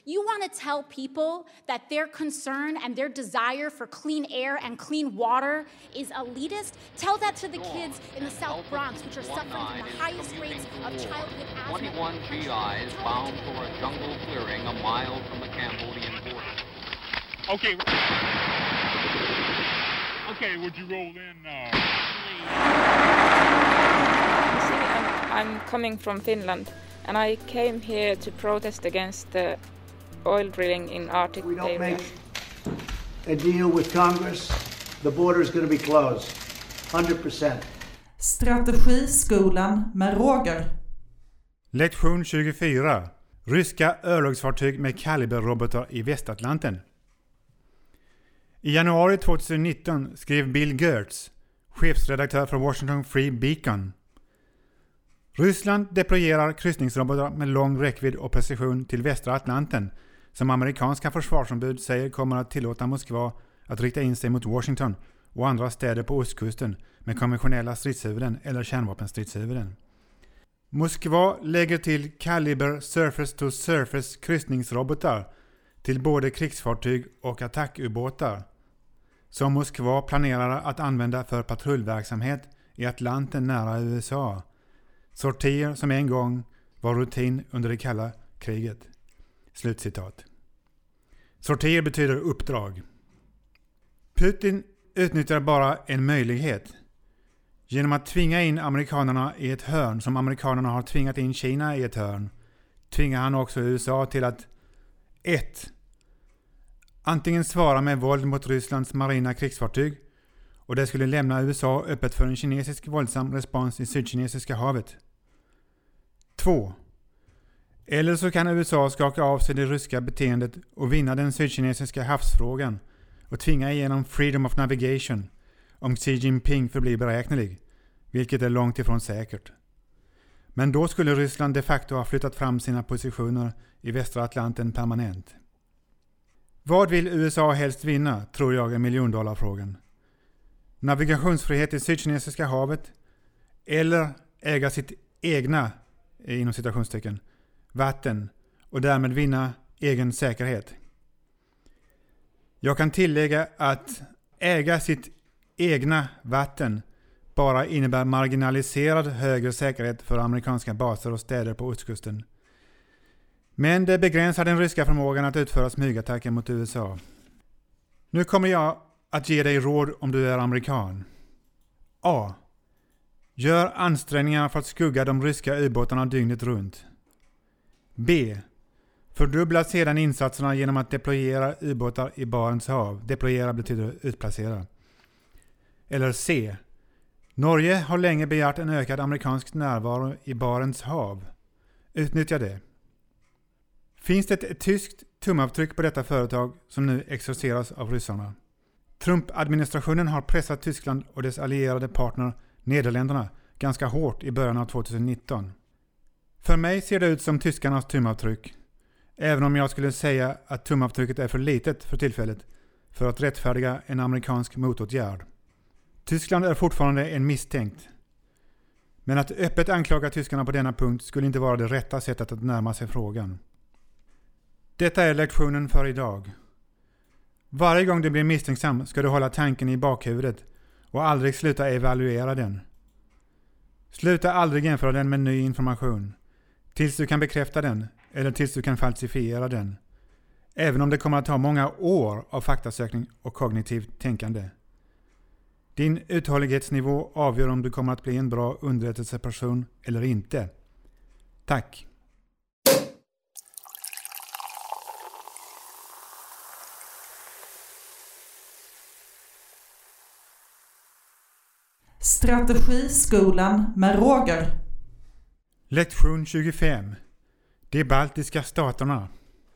You want to tell people that their concern and their desire for clean air and clean water is elitist? Tell that to the kids in the South Bronx, which are suffering from the highest rates of childhood asthma. 21 GIs bound for a jungle clearing a mile from the Cambodian border. Okay. Okay, would you roll in, I'm coming from Finland, and I came here to protest against the oil drilling in Arctic area. We don't make a deal with Congress, the border is going to be closed, 100%. Strategiskolan med Roger. Lektion 24. Ryska örlogsfartyg med kaliberrobotar i Västatlanten. I januari 2019 skrev Bill Gertz, chefsredaktör för Washington Free Beacon: Ryssland deployerar kryssningsrobotar med lång räckvidd och precision till västra Atlanten som amerikanska försvarsombud säger kommer att tillåta Moskva att rikta in sig mot Washington och andra städer på ostkusten med konventionella stridshuvuden eller kärnvapenstridshuvuden. Moskva lägger till Kaliber surface-to-surface kryssningsrobotar till både krigsfartyg och attackubåtar som Moskva planerar att använda för patrullverksamhet i Atlanten nära USA. Sortier som en gång var rutin under det kalla kriget. Slutcitat. Sortier betyder uppdrag. Putin utnyttjar bara en möjlighet. Genom att tvinga in amerikanerna i ett hörn som amerikanerna har tvingat in Kina i ett hörn, tvingar han också USA till att 1. Antingen svara med våld mot Rysslands marina krigsfartyg, och det skulle lämna USA öppet för en kinesisk våldsam respons i Sydkinesiska havet. 2. Eller så kan USA skaka av sig det ryska beteendet och vinna den sydkinesiska havsfrågan och tvinga igenom freedom of navigation om Xi Jinping förblir beräknelig, vilket är långt ifrån säkert. Men då skulle Ryssland de facto ha flyttat fram sina positioner i västra Atlanten permanent. Vad vill USA helst vinna, tror jag är miljondollarfrågan. Navigationsfrihet i Sydkinesiska havet eller äga sitt egna, inom citationstecken, vatten och därmed vinna egen säkerhet. Jag kan tillägga att äga sitt egna vatten bara innebär marginaliserad högre säkerhet för amerikanska baser och städer på ostkusten. Men det begränsar den ryska förmågan att utföra smygattacker mot USA. Nu kommer jag att ge dig råd om du är amerikan. A. Gör ansträngningar för att skugga de ryska ubåtarna dygnet runt. B. Fördubbla sedan insatserna genom att deployera ubåtar i Barents hav. Deployera betyder utplacera. Eller C. Norge har länge begärt en ökad amerikansk närvaro i Barents hav. Utnyttja det. Finns det ett tyskt tumavtryck på detta företag som nu exorceras av ryssarna? Trump-administrationen har pressat Tyskland och dess allierade partner Nederländerna ganska hårt i början av 2019. För mig ser det ut som tyskarnas tumavtryck, även om jag skulle säga att tumavtrycket är för litet för tillfället för att rättfärdiga en amerikansk motåtgärd. Tyskland är fortfarande en misstänkt. Men att öppet anklaga tyskarna på denna punkt skulle inte vara det rätta sättet att närma sig frågan. Detta är lektionen för idag. Varje gång du blir misstänksam ska du hålla tanken i bakhuvudet och aldrig sluta evaluera den. Sluta aldrig jämföra den med ny information, tills du kan bekräfta den eller tills du kan falsifiera den. Även om det kommer att ta många år av faktasökning och kognitivt tänkande. Din uthållighetsnivå avgör om du kommer att bli en bra underrättelseperson eller inte. Tack! Strategiskolan med Roger. Lektion 25. De baltiska staterna.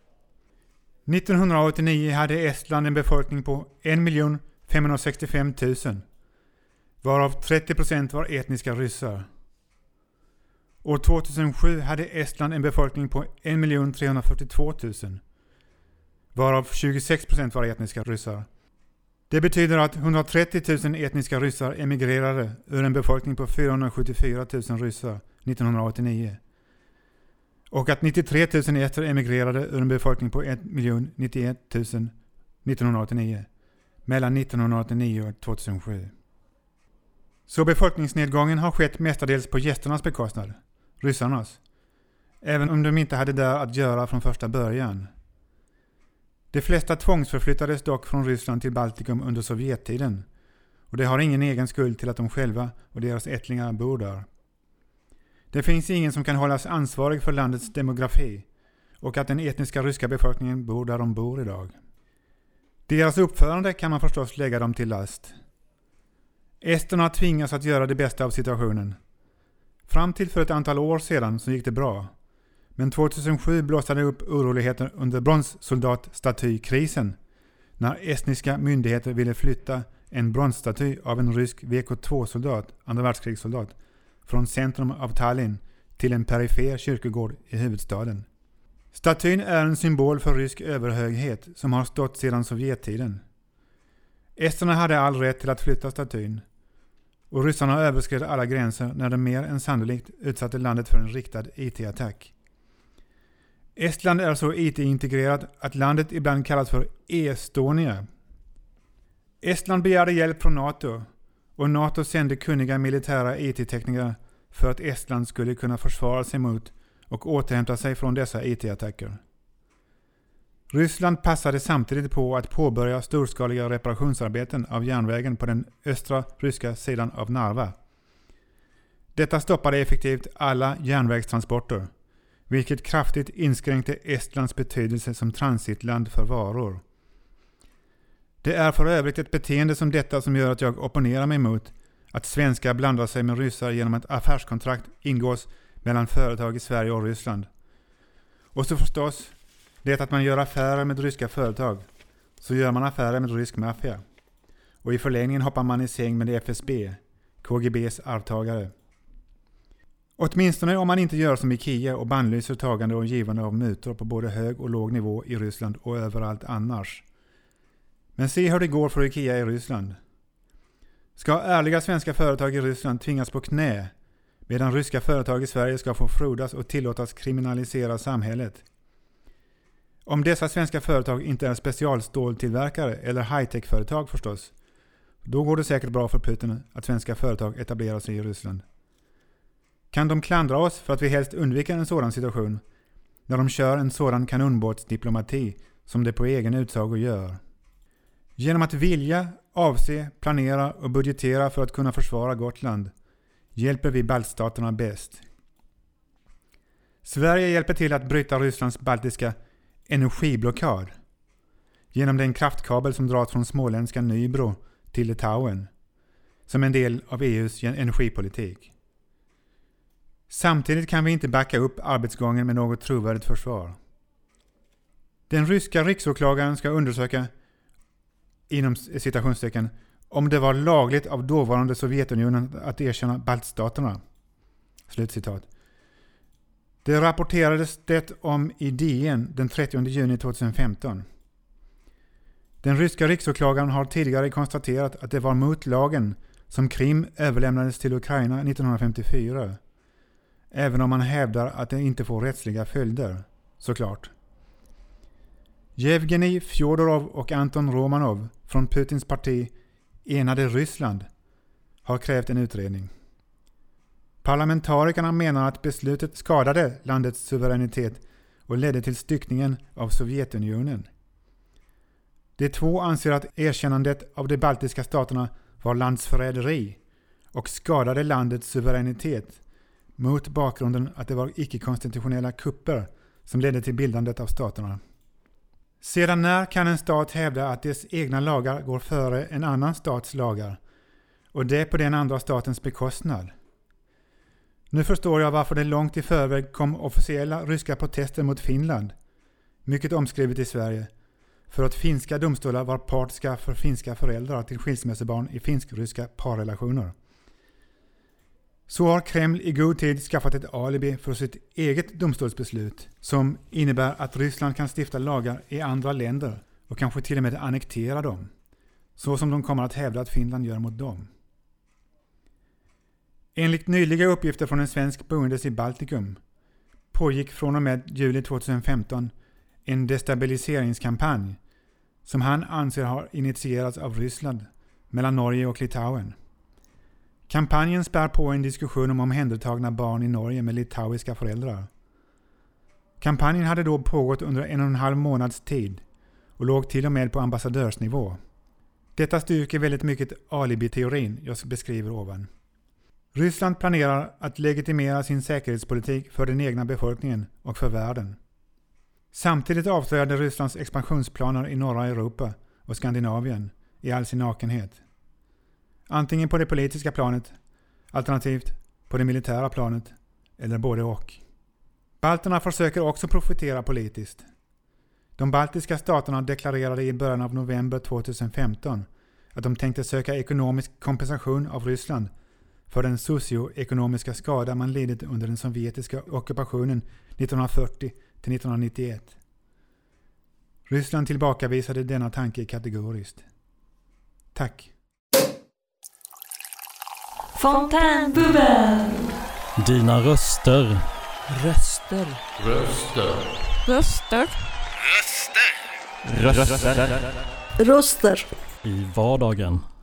1989 hade Estland en befolkning på 1 565 000, varav 30% var etniska ryssar. År 2007 hade Estland en befolkning på 1 342 000, varav 26% var etniska ryssar. Det betyder att 130 000 etniska ryssar emigrerade ur en befolkning på 474 000 ryssar 1989. och att 93 000 ester emigrerade ur en befolkning på 1 091 000 1989 mellan 1989 och 2007. Så befolkningsnedgången har skett mestadels på gästernas bekostnad, ryssarnas, även om de inte hade där att göra från första början. De flesta tvångsförflyttades dock från Ryssland till Baltikum under Sovjettiden, och de har ingen egen skuld till att de själva och deras ättlingar bor där. Det finns ingen som kan hållas ansvarig för landets demografi och att den etniska ryska befolkningen bor där de bor idag. Deras uppförande kan man förstås lägga dem till last. Esterna tvingas att göra det bästa av situationen. Fram till för ett antal år sedan så gick det bra. Men 2007 blossade upp oroligheter under bronssoldatstatykrisen när estniska myndigheter ville flytta en bronsstaty av en rysk VK2-soldat, andra världskrigssoldat, från centrum av Tallinn till en perifer kyrkogård i huvudstaden. Statyn är en symbol för rysk överhöghet som har stått sedan Sovjettiden. Esterna hade all rätt till att flytta statyn, och ryssarna överskred alla gränser när de mer än sannolikt utsatte landet för en riktad IT-attack. Estland är så IT-integrerat att landet ibland kallas för Estonia. Estland begärde hjälp från NATO, och NATO sände kunniga militära IT-tekniker för att Estland skulle kunna försvara sig mot och återhämta sig från dessa IT-attacker. Ryssland passade samtidigt på att påbörja storskaliga reparationsarbeten av järnvägen på den östra ryska sidan av Narva. Detta stoppade effektivt alla järnvägstransporter, vilket kraftigt inskränkte Estlands betydelse som transitland för varor. Det är för övrigt ett beteende som detta som gör att jag opponerar mig mot att svenskar blandar sig med ryssar genom att affärskontrakt ingås mellan företag i Sverige och Ryssland. Och så förstås, det att man gör affärer med ryska företag, så gör man affärer med rysk maffia. Och i förlängningen hoppar man i säng med FSB, KGBs arvtagare. Åtminstone om man inte gör som Ikea och bannlyser tagande och givande av mutor på både hög och låg nivå i Ryssland och överallt annars. Men se hur det går för Ikea i Ryssland. Ska ärliga svenska företag i Ryssland tvingas på knä, medan ryska företag i Sverige ska få frodas och tillåtas kriminalisera samhället? Om dessa svenska företag inte är specialståltillverkare eller high-tech-företag förstås, då går det säkert bra för Putin att svenska företag etablerar sig i Ryssland. Kan de klandra oss för att vi helst undviker en sådan situation, när de kör en sådan kanonbåtsdiplomati som de på egen utsago gör? Genom att vilja, avse, planera och budgetera för att kunna försvara Gotland hjälper vi baltstaterna bäst. Sverige hjälper till att bryta Rysslands baltiska energiblockad genom den kraftkabel som dras från småländska Nybro till Litauen som en del av EUs energipolitik. Samtidigt kan vi inte backa upp arbetsgången med något trovärdigt försvar. Den ryska riksåklagaren ska undersöka inom citationstecken om det var lagligt av dåvarande Sovjetunionen att erkänna baltstaterna. Slutcitat. Det rapporterades det om i DN den 30 juni 2015. Den ryska riksåklagaren har tidigare konstaterat att det var mot lagen som Krim överlämnades till Ukraina 1954. Även om man hävdar att det inte får rättsliga följder, såklart. Yevgeni Fjodorov och Anton Romanov från Putins parti Enade Ryssland har krävt en utredning. Parlamentarikerna menar att beslutet skadade landets suveränitet och ledde till styckningen av Sovjetunionen. De två anser att erkännandet av de baltiska staterna var landsförräderi och skadade landets suveränitet mot bakgrunden att det var icke-konstitutionella kupper som ledde till bildandet av staterna. Sedan när kan en stat hävda att dess egna lagar går före en annan stats lagar och det på den andra statens bekostnad? Nu förstår jag varför det långt i förväg kom officiella ryska protester mot Finland, mycket omskrivet i Sverige, för att finska domstolar var partiska för finska föräldrar till skilsmässobarn i finsk-ryska parrelationer. Så har Kreml i god tid skaffat ett alibi för sitt eget domstolsbeslut som innebär att Ryssland kan stifta lagar i andra länder och kanske till och med annektera dem, så som de kommer att hävda att Finland gör mot dem. Enligt nyliga uppgifter från en svensk boendes i Baltikum pågick från och med juli 2015 en destabiliseringskampanj som han anser har initierats av Ryssland mellan Norge och Litauen. Kampanjen spär på en diskussion om omhändertagna barn i Norge med litauiska föräldrar. Kampanjen hade då pågått under 1,5 månads tid och låg till och med på ambassadörsnivå. Detta styrker väldigt mycket alibi-teorin jag beskriver ovan. Ryssland planerar att legitimera sin säkerhetspolitik för den egna befolkningen och för världen. Samtidigt avslöjade Rysslands expansionsplaner i norra Europa och Skandinavien i all sin nakenhet. Antingen på det politiska planet, alternativt på det militära planet, eller både och. Balterna försöker också profitera politiskt. De baltiska staterna deklarerade i början av november 2015 att de tänkte söka ekonomisk kompensation av Ryssland för den socioekonomiska skada man lidit under den sovjetiska ockupationen 1940-1991. Ryssland tillbakavisade denna tanke kategoriskt. Tack. Fontänbubbel. Dina röster. Röster. Röster. Röster. Röster. Röster. I vardagen.